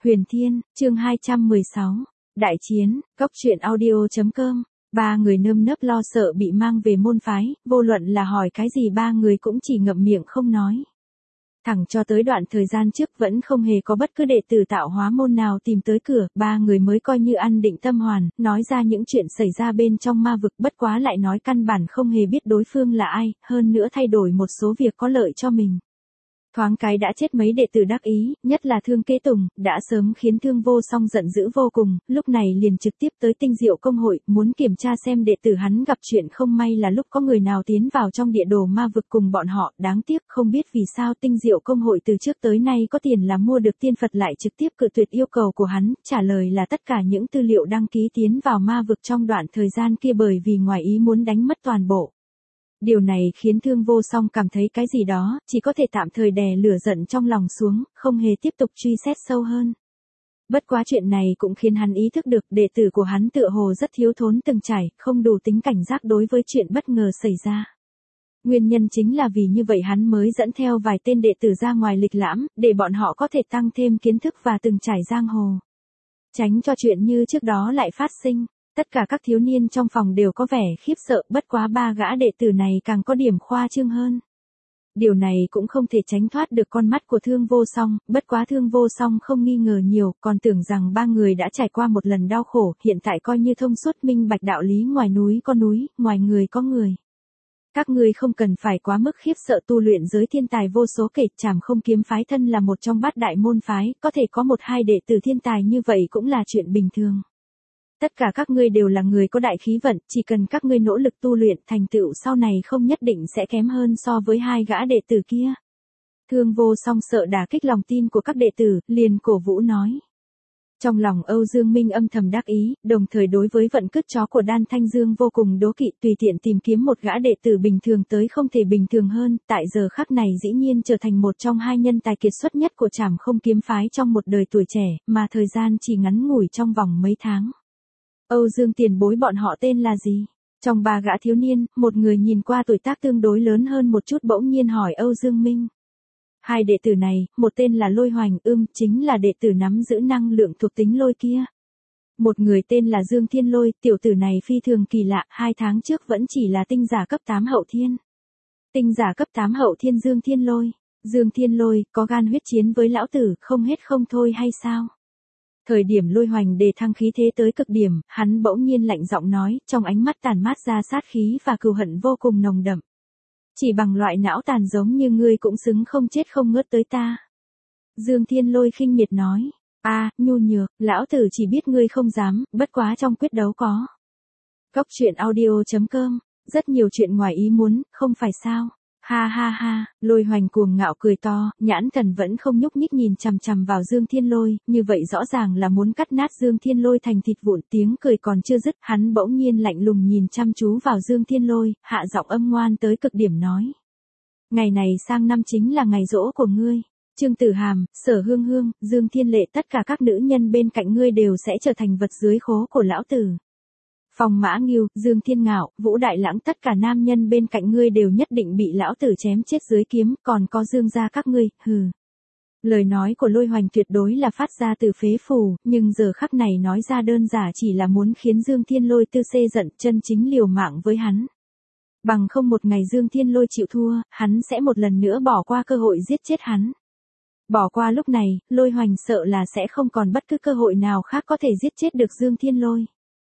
Huyền Thiên, chương 216. Đại chiến, Cốc truyện audio.com. Ba người nơm nớp lo sợ bị mang về môn phái, vô luận là hỏi cái gì ba người cũng chỉ ngậm miệng không nói. Thẳng cho tới đoạn thời gian trước vẫn không hề có bất cứ đệ tử tạo hóa môn nào tìm tới cửa, ba người mới coi như ăn định tâm hoàn, nói ra những chuyện xảy ra bên trong ma vực, bất quá lại nói căn bản không hề biết đối phương là ai, hơn nữa thay đổi một số việc có lợi cho mình. Thoáng cái đã chết mấy đệ tử đắc ý, nhất là Thương Kế Tùng, đã sớm khiến Thương Vô Song giận dữ vô cùng, lúc này liền trực tiếp tới Tinh Diệu Công hội, muốn kiểm tra xem đệ tử hắn gặp chuyện không may là lúc có người nào tiến vào trong địa đồ ma vực cùng bọn họ, đáng tiếc không biết vì sao Tinh Diệu Công hội từ trước tới nay có tiền là mua được tiên Phật lại trực tiếp cự tuyệt yêu cầu của hắn, trả lời là tất cả những tư liệu đăng ký tiến vào ma vực trong đoạn thời gian kia bởi vì ngoài ý muốn đánh mất toàn bộ. Điều này khiến Thương Vô Song cảm thấy cái gì đó, chỉ có thể tạm thời đè lửa giận trong lòng xuống, không hề tiếp tục truy xét sâu hơn. Bất quá chuyện này cũng khiến hắn ý thức được đệ tử của hắn tựa hồ rất thiếu thốn từng trải, không đủ tính cảnh giác đối với chuyện bất ngờ xảy ra. Nguyên nhân chính là vì như vậy hắn mới dẫn theo vài tên đệ tử ra ngoài lịch lãm, để bọn họ có thể tăng thêm kiến thức và từng trải giang hồ. Tránh cho chuyện như trước đó lại phát sinh. Tất cả các thiếu niên trong phòng đều có vẻ khiếp sợ, bất quá ba gã đệ tử này càng có điểm khoa trương hơn. Điều này cũng không thể tránh thoát được con mắt của Thương Vô Song, bất quá Thương Vô Song không nghi ngờ nhiều, còn tưởng rằng ba người đã trải qua một lần đau khổ, hiện tại coi như thông suốt minh bạch đạo lý ngoài núi có núi, ngoài người có người. Các ngươi không cần phải quá mức khiếp sợ, tu luyện giới thiên tài vô số kể, Trảm Không Kiếm phái thân là một trong bát đại môn phái, có thể có một hai đệ tử thiên tài như vậy cũng là chuyện bình thường. Tất cả các ngươi đều là người có đại khí vận, chỉ cần các ngươi nỗ lực tu luyện, thành tựu sau này không nhất định sẽ kém hơn so với hai gã đệ tử kia. Thương Vô Song sợ đả kích lòng tin của các đệ tử, liền cổ vũ nói. Trong lòng Âu Dương Minh âm thầm đắc ý, đồng thời đối với vận cứt chó của Đan Thanh Dương vô cùng đố kỵ, tùy tiện tìm kiếm một gã đệ tử bình thường tới không thể bình thường hơn, tại giờ khắc này dĩ nhiên trở thành một trong hai nhân tài kiệt xuất nhất của Trảm Không Kiếm phái trong một đời tuổi trẻ, mà thời gian chỉ ngắn ngủi trong vòng mấy tháng. Âu Dương tiền bối bọn họ tên là gì? Trong ba gã thiếu niên, một người nhìn qua tuổi tác tương đối lớn hơn một chút bỗng nhiên hỏi Âu Dương Minh. Hai đệ tử này, một tên là Lôi Hoành, chính là đệ tử nắm giữ năng lượng thuộc tính lôi kia. Một người tên là Dương Thiên Lôi, tiểu tử này phi thường kỳ lạ, 2 tháng trước vẫn chỉ là tinh giả cấp 8 hậu thiên. Tinh giả cấp 8 hậu thiên Dương Thiên Lôi. Dương Thiên Lôi, có gan huyết chiến với lão tử, không hết không thôi hay sao? Thời điểm Lôi Hoành đề thăng khí thế tới cực điểm, hắn bỗng nhiên lạnh giọng nói, trong ánh mắt tàn mát ra sát khí và cừu hận vô cùng nồng đậm. Chỉ bằng loại não tàn giống như ngươi cũng xứng không chết không ngớt tới ta. Dương Thiên Lôi khinh miệt nói, nhu nhược, lão tử chỉ biết ngươi không dám, bất quá trong quyết đấu có. Cốc truyện audio.com, rất nhiều chuyện ngoài ý muốn, không phải sao. Ha ha ha, Lôi Hoành cuồng ngạo cười to, nhãn thần vẫn không nhúc nhích nhìn chằm chằm vào Dương Thiên Lôi, như vậy rõ ràng là muốn cắt nát Dương Thiên Lôi thành thịt vụn, tiếng cười còn chưa dứt, hắn bỗng nhiên lạnh lùng nhìn chăm chú vào Dương Thiên Lôi, hạ giọng âm ngoan tới cực điểm nói. Ngày này sang năm chính là ngày giỗ của ngươi. Trương Tử Hàm, Sở Hương Hương, Dương Thiên Lệ, tất cả các nữ nhân bên cạnh ngươi đều sẽ trở thành vật dưới khố của lão tử. Phong Mã Nghiêu, Dương Thiên Ngạo, Vũ Đại Lãng, tất cả nam nhân bên cạnh ngươi đều nhất định bị lão tử chém chết dưới kiếm, còn có Dương gia các ngươi, hừ. Lời nói của Lôi Hoành tuyệt đối là phát ra từ phế phủ, nhưng giờ khắc này nói ra đơn giản chỉ là muốn khiến Dương Thiên Lôi tư xê giận, chân chính liều mạng với hắn. Bằng không một ngày Dương Thiên Lôi chịu thua, hắn sẽ một lần nữa bỏ qua cơ hội giết chết hắn. Bỏ qua lúc này, Lôi Hoành sợ là sẽ không còn bất cứ cơ hội nào khác có thể giết chết được Dương Thiên Lôi.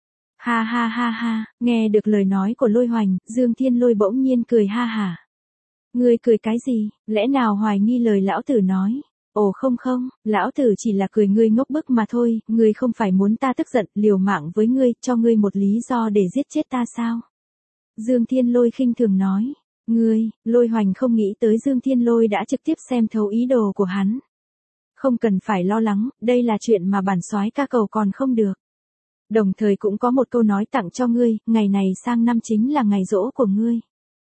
Ha ha ha ha, nghe được lời nói của Lôi Hoành, Dương Thiên Lôi bỗng nhiên cười ha hả. Ngươi cười cái gì, lẽ nào hoài nghi lời lão tử nói? Ồ không, lão tử chỉ là cười ngươi ngốc bức mà thôi, ngươi không phải muốn ta tức giận, liều mạng với ngươi, cho ngươi một lý do để giết chết ta sao? Dương Thiên Lôi khinh thường nói. Lôi Hoành không nghĩ tới Dương Thiên Lôi đã trực tiếp xem thấu ý đồ của hắn. Không cần phải lo lắng, đây là chuyện mà bản soái ca cầu còn không được. Đồng thời cũng có một câu nói tặng cho ngươi, ngày này sang năm chính là ngày giỗ của ngươi.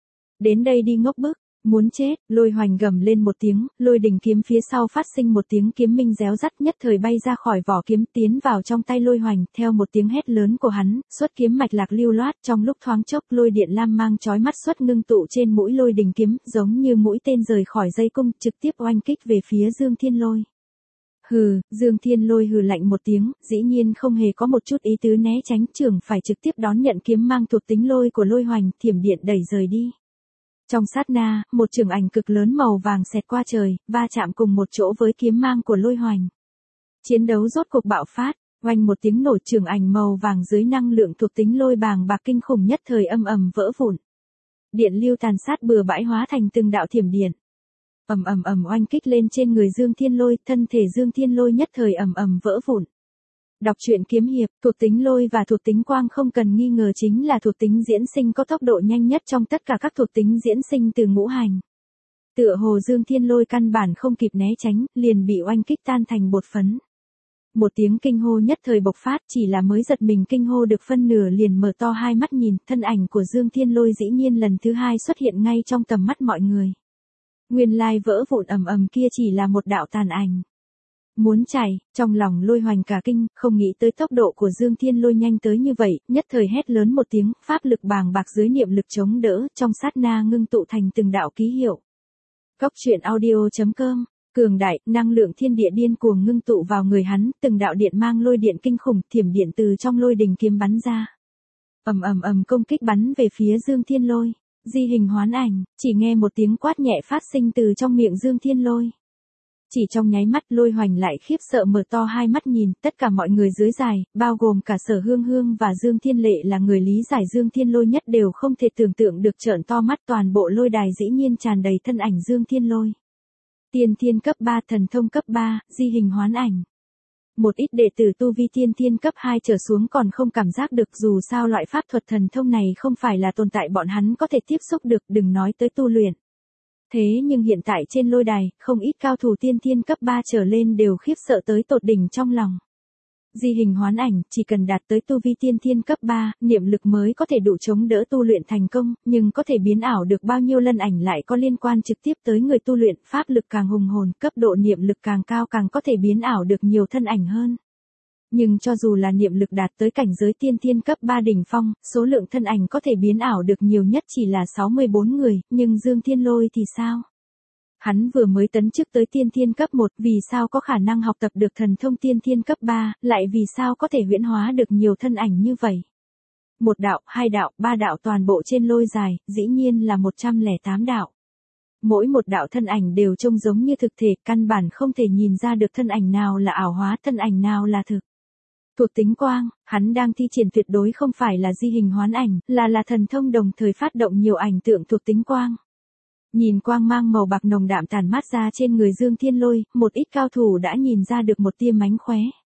Đến đây đi ngốc bức, muốn chết, Lôi Hoành gầm lên một tiếng, lôi đình kiếm phía sau phát sinh một tiếng kiếm minh réo rắt nhất thời bay ra khỏi vỏ kiếm tiến vào trong tay Lôi Hoành, theo một tiếng hét lớn của hắn, xuất kiếm mạch lạc lưu loát trong lúc thoáng chốc lôi điện lam mang chói mắt xuất ngưng tụ trên mũi lôi đình kiếm, giống như mũi tên rời khỏi dây cung, trực tiếp oanh kích về phía Dương Thiên Lôi. Hừ, Dương Thiên Lôi hừ lạnh một tiếng, dĩ nhiên không hề có một chút ý tứ né tránh, trưởng phải trực tiếp đón nhận kiếm mang thuộc tính lôi của Lôi Hoành, thiểm điện đẩy rời đi. Trong sát na, một trường ảnh cực lớn màu vàng xẹt qua trời, va chạm cùng một chỗ với kiếm mang của Lôi Hoành. Chiến đấu rốt cuộc bạo phát, oanh một tiếng nổ, trường ảnh màu vàng dưới năng lượng thuộc tính lôi bàng bạc kinh khủng nhất thời ầm ầm vỡ vụn. Điện lưu tàn sát bừa bãi hóa thành từng đạo thiểm điện. Ầm ầm ầm oanh kích lên trên người Dương Thiên Lôi, thân thể Dương Thiên Lôi nhất thời ầm ầm vỡ vụn. Đọc truyện kiếm hiệp, thuộc tính lôi và thuộc tính quang không cần nghi ngờ chính là thuộc tính diễn sinh có tốc độ nhanh nhất trong tất cả các thuộc tính diễn sinh từ ngũ hành. Tựa hồ Dương Thiên Lôi căn bản không kịp né tránh, liền bị oanh kích tan thành bột phấn. Một tiếng kinh hô nhất thời bộc phát, chỉ là mới giật mình kinh hô được phân nửa liền mở to hai mắt nhìn, thân ảnh của Dương Thiên Lôi dĩ nhiên lần thứ hai xuất hiện ngay trong tầm mắt mọi người. Nguyên lai vỡ vụn ầm ầm kia chỉ là một đạo tàn ảnh. Muốn chạy, trong lòng Lôi Hoành cả kinh, không nghĩ tới tốc độ của Dương Thiên Lôi nhanh tới như vậy, nhất thời hét lớn một tiếng, pháp lực bàng bạc dưới niệm lực chống đỡ, trong sát na ngưng tụ thành từng đạo ký hiệu. Cốc truyện audio.com, cường đại, năng lượng thiên địa điên cuồng ngưng tụ vào người hắn, từng đạo điện mang lôi điện kinh khủng, thiểm điện từ trong lôi đình kiếm bắn ra. Ầm ầm ầm công kích bắn về phía Dương Thiên Lôi. Di hình hoán ảnh, chỉ nghe một tiếng quát nhẹ phát sinh từ trong miệng Dương Thiên Lôi. Chỉ trong nháy mắt Lôi Hoành lại khiếp sợ mở to hai mắt nhìn, tất cả mọi người dưới đài, bao gồm cả Sở Hương Hương và Dương Thiên Lệ là người lý giải Dương Thiên Lôi nhất đều không thể tưởng tượng được, trợn to mắt, toàn bộ lôi đài dĩ nhiên tràn đầy thân ảnh Dương Thiên Lôi. Tiên thiên cấp 3, thần thông cấp 3, di hình hoán ảnh. Một ít đệ tử tu vi tiên thiên cấp 2 trở xuống còn không cảm giác được, dù sao loại pháp thuật thần thông này không phải là tồn tại bọn hắn có thể tiếp xúc được, đừng nói tới tu luyện. Thế nhưng hiện tại trên lôi đài, không ít cao thủ tiên thiên cấp 3 trở lên đều khiếp sợ tới tột đỉnh trong lòng. Di hình hoán ảnh, chỉ cần đạt tới tu vi tiên thiên cấp 3, niệm lực mới có thể đủ chống đỡ tu luyện thành công, nhưng có thể biến ảo được bao nhiêu lần ảnh lại có liên quan trực tiếp tới người tu luyện, pháp lực càng hùng hồn, cấp độ niệm lực càng cao càng có thể biến ảo được nhiều thân ảnh hơn. Nhưng cho dù là niệm lực đạt tới cảnh giới tiên thiên cấp 3 đỉnh phong, số lượng thân ảnh có thể biến ảo được nhiều nhất chỉ là 64 người, nhưng Dương Thiên Lôi thì sao? Hắn vừa mới tấn chức tới tiên thiên cấp 1, vì sao có khả năng học tập được thần thông tiên thiên cấp 3, lại vì sao có thể huyễn hóa được nhiều thân ảnh như vậy? Một đạo, hai đạo, ba đạo toàn bộ trên lôi dài, dĩ nhiên là 108 đạo. Mỗi một đạo thân ảnh đều trông giống như thực thể, căn bản không thể nhìn ra được thân ảnh nào là ảo hóa, thân ảnh nào là thực. Thuộc tính quang, hắn đang thi triển tuyệt đối không phải là di hình hoán ảnh, là thần thông đồng thời phát động nhiều ảnh tượng thuộc tính quang. Nhìn quang mang màu bạc nồng đạm tàn mát ra trên người Dương Thiên Lôi, một ít cao thủ đã nhìn ra được một tia mánh khóe.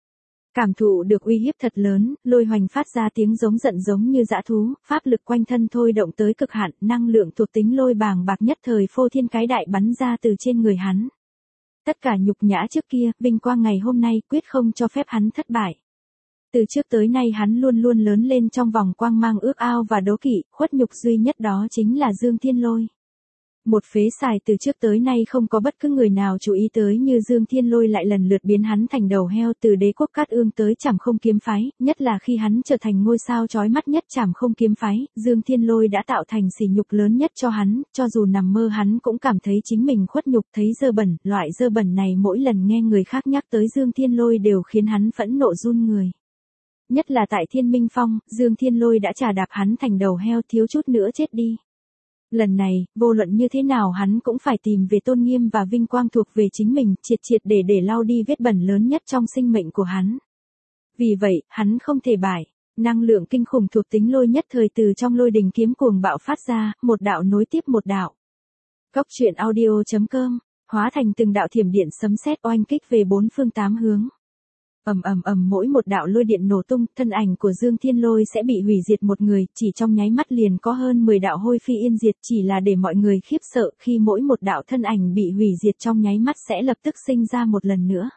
Cảm thụ được uy hiếp thật lớn, Lôi Hoành phát ra tiếng giống giận giống như dã thú, pháp lực quanh thân thôi động tới cực hạn, năng lượng thuộc tính lôi bàng bạc nhất thời phô thiên cái đại bắn ra từ trên người hắn. Tất cả nhục nhã trước kia, vinh quang ngày hôm nay quyết không cho phép hắn thất bại. Từ trước tới nay hắn luôn luôn lớn lên trong vòng quang mang ước ao và đố kỵ, khuất nhục duy nhất đó chính là Dương Thiên Lôi. Một phế xài từ trước tới nay không có bất cứ người nào chú ý tới như Dương Thiên Lôi lại lần lượt biến hắn thành đầu heo, từ đế quốc Cát Ương tới Trảm Không kiếm phái, nhất là khi hắn trở thành ngôi sao chói mắt nhất Trảm Không kiếm phái, Dương Thiên Lôi đã tạo thành sỉ nhục lớn nhất cho hắn, cho dù nằm mơ hắn cũng cảm thấy chính mình khuất nhục, thấy dơ bẩn, loại dơ bẩn này mỗi lần nghe người khác nhắc tới Dương Thiên Lôi đều khiến hắn phẫn nộ run người. Nhất là tại Thiên Minh Phong, Dương Thiên Lôi đã chà đạp hắn thành đầu heo, thiếu chút nữa chết đi. Lần này, vô luận như thế nào hắn cũng phải tìm về tôn nghiêm và vinh quang thuộc về chính mình, triệt để lau đi vết bẩn lớn nhất trong sinh mệnh của hắn. Vì vậy, hắn không thể bại. Năng lượng kinh khủng thuộc tính lôi nhất thời từ trong lôi đình kiếm cuồng bạo phát ra, một đạo nối tiếp một đạo. Cốc truyện audio.com, hóa thành từng đạo thiểm điện sấm sét oanh kích về bốn phương tám hướng. Ầm ầm ầm, mỗi một đạo lôi điện nổ tung, thân ảnh của Dương Thiên Lôi sẽ bị hủy diệt một người, chỉ trong nháy mắt liền có hơn 10 đạo hôi phi yên diệt, chỉ là để mọi người khiếp sợ khi mỗi một đạo thân ảnh bị hủy diệt trong nháy mắt sẽ lập tức sinh ra một lần nữa.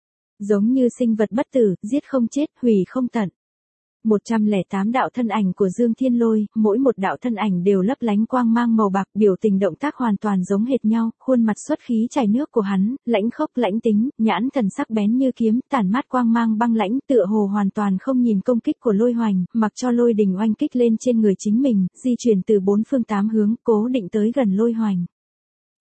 Giống như sinh vật bất tử, giết không chết, hủy không tận. 108 đạo thân ảnh của Dương Thiên Lôi, mỗi một đạo thân ảnh đều lấp lánh quang mang màu bạc, biểu tình động tác hoàn toàn giống hệt nhau, khuôn mặt xuất khí chảy nước của hắn, lãnh khốc lãnh tính, nhãn thần sắc bén như kiếm, tản mát quang mang băng lãnh, tựa hồ hoàn toàn không nhìn công kích của Lôi Hoành, mặc cho lôi đình oanh kích lên trên người chính mình, di chuyển từ bốn phương tám hướng, cố định tới gần Lôi Hoành.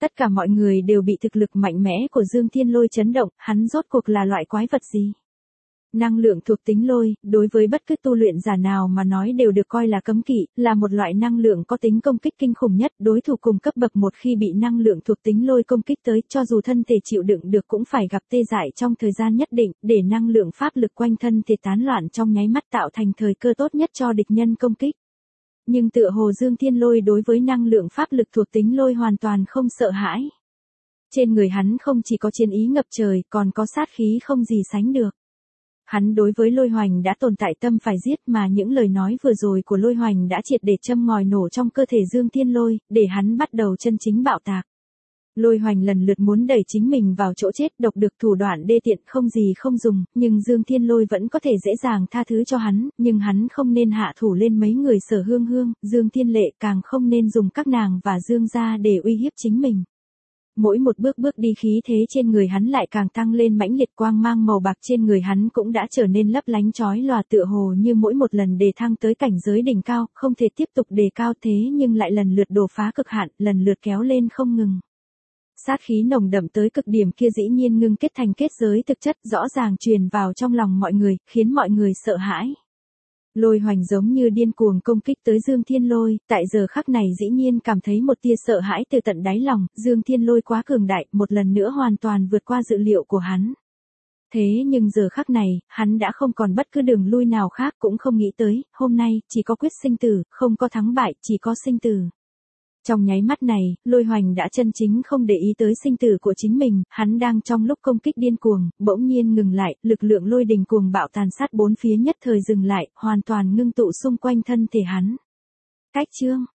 Tất cả mọi người đều bị thực lực mạnh mẽ của Dương Thiên Lôi chấn động, hắn rốt cuộc là loại quái vật gì? Năng lượng thuộc tính lôi, đối với bất cứ tu luyện giả nào mà nói đều được coi là cấm kỵ, là một loại năng lượng có tính công kích kinh khủng nhất, đối thủ cùng cấp bậc một khi bị năng lượng thuộc tính lôi công kích tới, cho dù thân thể chịu đựng được cũng phải gặp tê dại trong thời gian nhất định, để năng lượng pháp lực quanh thân thể tán loạn trong nháy mắt tạo thành thời cơ tốt nhất cho địch nhân công kích. Nhưng tựa hồ Dương Thiên Lôi đối với năng lượng pháp lực thuộc tính lôi hoàn toàn không sợ hãi. Trên người hắn không chỉ có chiến ý ngập trời, còn có sát khí không gì sánh được. Hắn đối với Lôi Hoành đã tồn tại tâm phải giết, mà những lời nói vừa rồi của Lôi Hoành đã triệt để châm ngòi nổ trong cơ thể Dương Thiên Lôi, để hắn bắt đầu chân chính bạo tạc. Lôi Hoành lần lượt muốn đẩy chính mình vào chỗ chết, độc được thủ đoạn đê tiện không gì không dùng, nhưng Dương Thiên Lôi vẫn có thể dễ dàng tha thứ cho hắn, nhưng hắn không nên hạ thủ lên mấy người Sở Hương Hương, Dương Thiên Lệ, càng không nên dùng các nàng và Dương gia để uy hiếp chính mình. Mỗi một bước đi khí thế trên người hắn lại càng tăng lên mãnh liệt, quang mang màu bạc trên người hắn cũng đã trở nên lấp lánh chói lòa, tựa hồ như mỗi một lần đề thăng tới cảnh giới đỉnh cao, không thể tiếp tục đề cao thế nhưng lại lần lượt đột phá cực hạn, lần lượt kéo lên không ngừng. Sát khí nồng đậm tới cực điểm kia dĩ nhiên ngưng kết thành kết giới thực chất, rõ ràng truyền vào trong lòng mọi người, khiến mọi người sợ hãi. Lôi Hoành giống như điên cuồng công kích tới Dương Thiên Lôi, tại giờ khắc này dĩ nhiên cảm thấy một tia sợ hãi từ tận đáy lòng, Dương Thiên Lôi quá cường đại, một lần nữa hoàn toàn vượt qua dự liệu của hắn. Thế nhưng giờ khắc này, hắn đã không còn bất cứ đường lui nào khác, cũng không nghĩ tới, hôm nay, chỉ có quyết sinh tử, không có thắng bại, chỉ có sinh tử. Trong nháy mắt này, Lôi Hoành đã chân chính không để ý tới sinh tử của chính mình, hắn đang trong lúc công kích điên cuồng, bỗng nhiên ngừng lại, lực lượng lôi đình cuồng bạo tàn sát bốn phía nhất thời dừng lại, hoàn toàn ngưng tụ xung quanh thân thể hắn. Cách chương